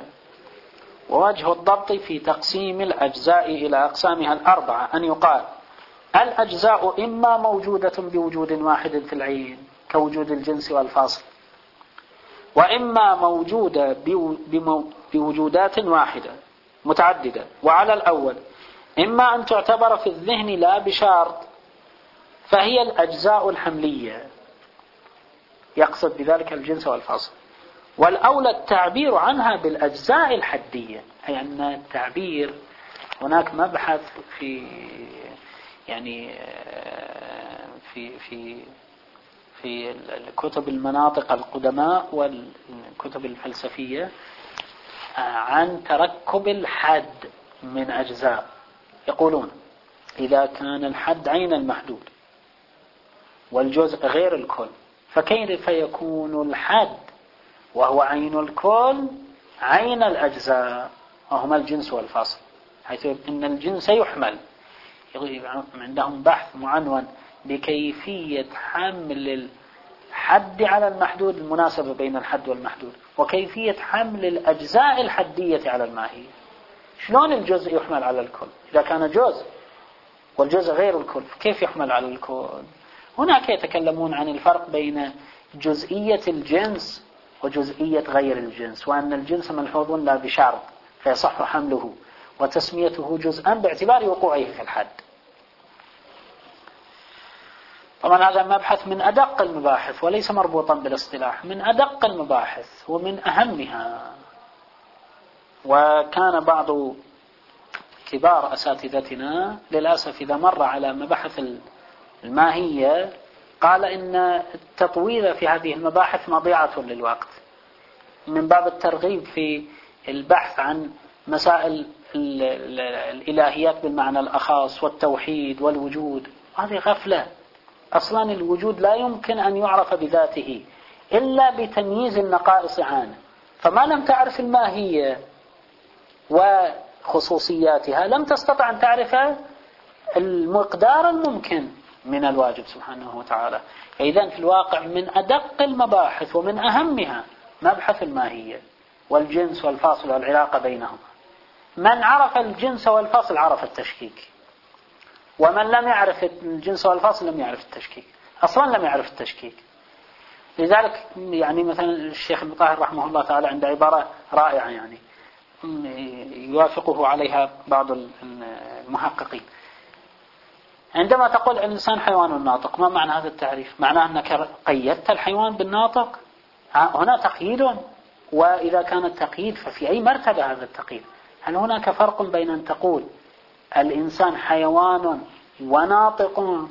ووجه الضبط في تقسيم الأجزاء إلى أقسامها الأربعة أن يقال الأجزاء إما موجودة بوجود واحد في العين كوجود الجنس والفاصل، وإما موجودة بوجودات واحدة متعددة. وعلى الأول إما أن تعتبر في الذهن لا بشرط، فهي الأجزاء الحملية، يقصد بذلك الجنس والفاصل. والأولى التعبير عنها بالأجزاء الحدية، أي أن التعبير هناك مبحث في يعني في في في الكتب المناطق القدماء والكتب الفلسفية عن تركب الحد من أجزاء. يقولون إذا كان الحد عين المحدود والجزء غير الكل، فكيف يكون الحد وهو عين الكل عين الأجزاء وهما الجنس والفاصل، حيث إن الجنس يحمل. عندهم بحث معنون بكيفية حمل الحد على المحدود، المناسبة بين الحد والمحدود، وكيفية حمل الأجزاء الحدية على الماهية. شلون الجزء يحمل على الكل؟ إذا كان جزء والجزء غير الكل كيف يحمل على الكل؟ هناك يتكلمون عن الفرق بين جزئية الجنس وجزئية غير الجنس، وأن الجنس ملحوظ لا بشرط فيصح حمله وتسميته جزءا باعتبار وقوعه في الحد. طبعا هذا مبحث من أدق المباحث وليس مربوطا بالاصطلاح، من أدق المباحث ومن أهمها. وكان بعض كبار أساتذتنا للأسف إذا مر على مباحث الماهية قال إن التطويل في هذه المباحث مضيعة للوقت، من باب الترغيب في البحث عن مسائل الإلهيات بالمعنى الأخص والتوحيد والوجود. هذه غفلة. أصلا الوجود لا يمكن أن يعرف بذاته إلا بتمييز النقائص عنه، فما لم تعرف الماهية وخصوصياتها لم تستطع أن تعرف المقدار الممكن من الواجب سبحانه وتعالى. إذن في الواقع من أدق المباحث ومن أهمها مبحث الماهية والجنس والفاصل والعلاقة بينهما. من عرف الجنس والفاصل عرف التشكيك، ومن لم يعرف الجنس والفاصل لم يعرف التشكيك، أصلا لم يعرف التشكيك. لذلك يعني مثلا الشيخ المطهر رحمه الله تعالى عند عبارة رائعة يعني يوافقه عليها بعض المحققين. عندما تقول الإنسان حيوان ناطق، ما معنى هذا التعريف؟ معناه أنك قيدت الحيوان بالناطق؟ هنا تقييد، وإذا كان التقييد ففي أي مرتبة هذا التقييد؟ هل هناك فرق بين أن تقول الإنسان حيوان وناطق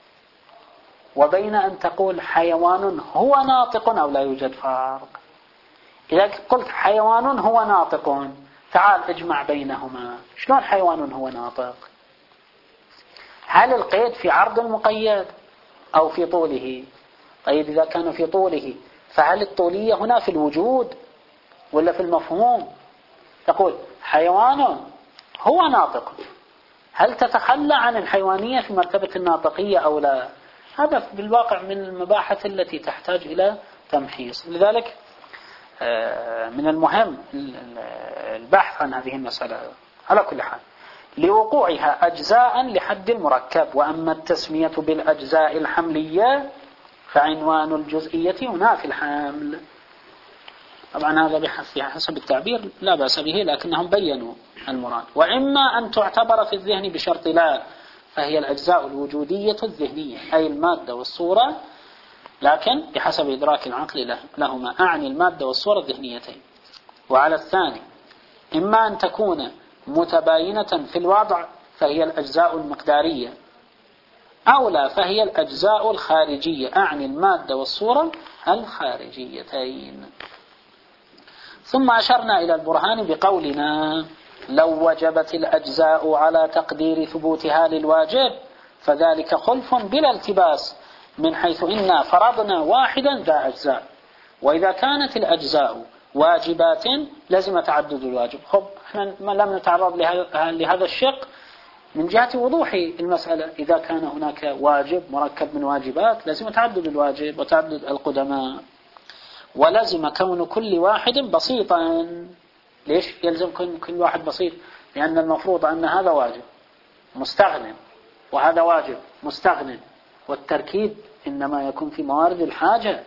وبين أن تقول حيوان هو ناطق أو لا يوجد فرق؟ إذا قلت حيوان هو ناطق تعال اجمع بينهما. شلون حيوان هو ناطق؟ هل القيد في عرض المقيد أو في طوله؟ طيب إذا كان في طوله فهل الطولية هنا في الوجود ولا في المفهوم؟ تقول حيوان هو ناطق، هل تتخلى عن الحيوانية في مرتبة الناطقية أو لا؟ هذا بالواقع من المباحث التي تحتاج إلى تمحيص. لذلك من المهم البحث عن هذه المسألة. على كل حال لوقوعها أجزاء لحد المركب، وأما التسمية بالأجزاء الحملية فعنوان الجزئية ينافي الحمل. طبعا هذا بحسب التعبير لا بأس به، لكنهم بينوا المراد. وإما أن تعتبر في الذهن بشرط لا، فهي الأجزاء الوجودية الذهنية أي المادة والصورة، لكن بحسب إدراك العقل لهما، أعني المادة والصورة الذهنيتين. وعلى الثاني إما أن تكون متباينة في الوضع فهي الأجزاء المقدارية، أو لا فهي الأجزاء الخارجية، أعني المادة والصورة الخارجيتين. ثم أشرنا إلى البرهان بقولنا لو وجبت الأجزاء على تقدير ثبوتها للواجب فذلك خلف بلا التباس، من حيث إنا فرضنا واحدا ذا أجزاء، وإذا كانت الأجزاء واجبات لازم تعدد الواجب. خب احنا ما لم نتعرض لهذا الشق من جهة وضوح المسألة. إذا كان هناك واجب مركب من واجبات لازم تعدد الواجب وتعدد القدماء، ولازم كون كل واحد بسيطا. ليش يلزم كل واحد بسيط؟ لأن المفروض أن هذا واجب مستغنٍ وهذا واجب مستغن، والتركيب إنما يكون في موارد الحاجة،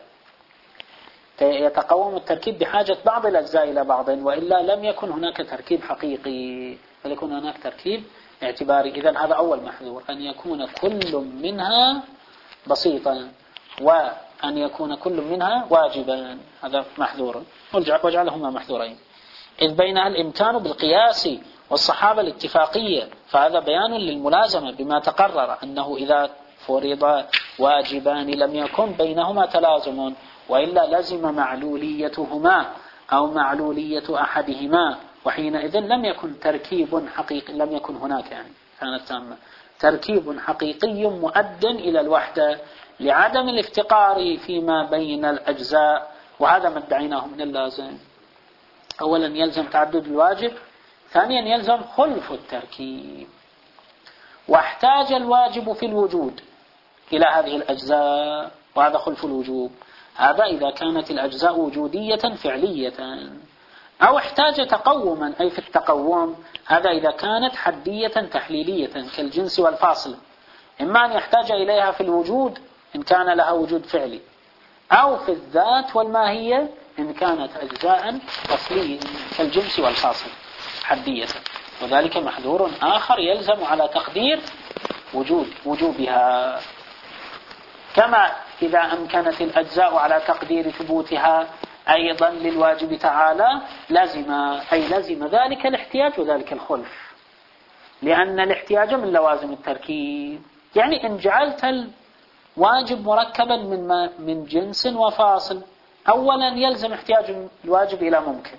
يتقوم التركيب بحاجة بعض الأجزاء إلى بعض، وإلا لم يكن هناك تركيب حقيقي، بل يكون هناك تركيب اعتباري. إذن هذا أول محذور، أن يكون كل منها بسيطا وأن يكون كل منها واجبا، هذا محذور، وجعلهما محذورين. إذ بينها الإمكان بالقياس والصحابة الاتفاقية، فهذا بيان للملازمة بما تقرر أنه إذا فرض واجبان لم يكن بينهما تلازم، وإلا لزم معلوليتهما أو معلولية أحدهما، وحينئذ لم يكن تركيب حقيقي، لم يكن هناك يعني كانت تامة تركيب حقيقي مؤد إلى الوحدة لعدم الافتقار فيما بين الأجزاء. وهذا ما ادعيناه من اللازم. أولا يلزم تعدد الواجب، ثانيا يلزم خلف التركيب. واحتاج الواجب في الوجود إلى هذه الأجزاء، وهذا خلف الوجوب. هذا إذا كانت الأجزاء وجودية فعلية، أو احتاج تقوما أي في التقوم، هذا إذا كانت حدية تحليلية كالجنس والفاصل، إما أن يحتاج إليها في الوجود إن كان لها وجود فعلي، أو في الذات والماهية إن كانت أجزاء فصلية كالجنس والفاصل حدية، وذلك محذور آخر يلزم على تقدير وجود وجوبها. كما إذا أمكنت الأجزاء على تقدير ثبوتها أيضا للواجب تعالى لازم، أي لازم ذلك الاحتياج وذلك الخلف، لأن الاحتياج من لوازم التركيب. يعني إن جعلت الواجب مركبا من ما من جنس وفاصل، أولا يلزم احتياج الواجب إلى ممكن،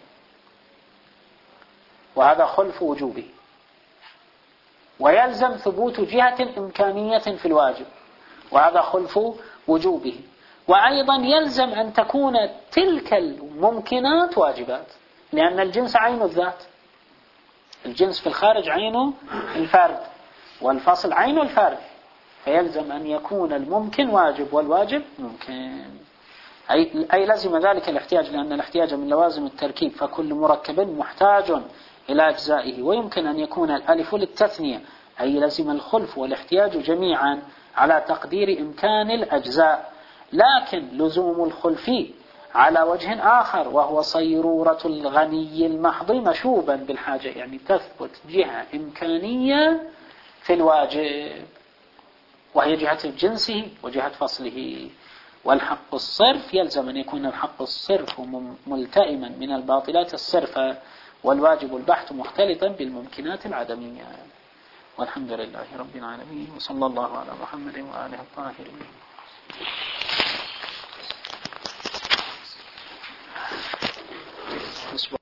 وهذا خلف وجوبه، ويلزم ثبوت جهة إمكانية في الواجب، وهذا خلف وجوبه. وأيضا يلزم أن تكون تلك الممكنات واجبات، لأن الجنس عين الذات، الجنس في الخارج عين الفرد، والفصل عين الفرد، فيلزم أن يكون الممكن واجب والواجب ممكن، أي, أي لازم ذلك الاحتياج، لأن الاحتياج من لوازم التركيب، فكل مركب محتاج إلى أجزائه. ويمكن أن يكون الألف للتثنية، أي لازم الخلف والاحتياج جميعا على تقدير إمكان الأجزاء. لكن لزوم الخلف على وجه آخر، وهو صيرورة الغني المحض مشوبا بالحاجة، يعني تثبت جهة إمكانية في الواجب، وهي جهة جنسه وجهة فصله. والحق الصرف يلزم أن يكون الحق الصرف ملتئما من الباطلات الصرفة، والواجب البحث مختلطا بالممكنات العدمية. والحمد لله رب العالمين، وصلى الله على محمد وآله الطاهرين.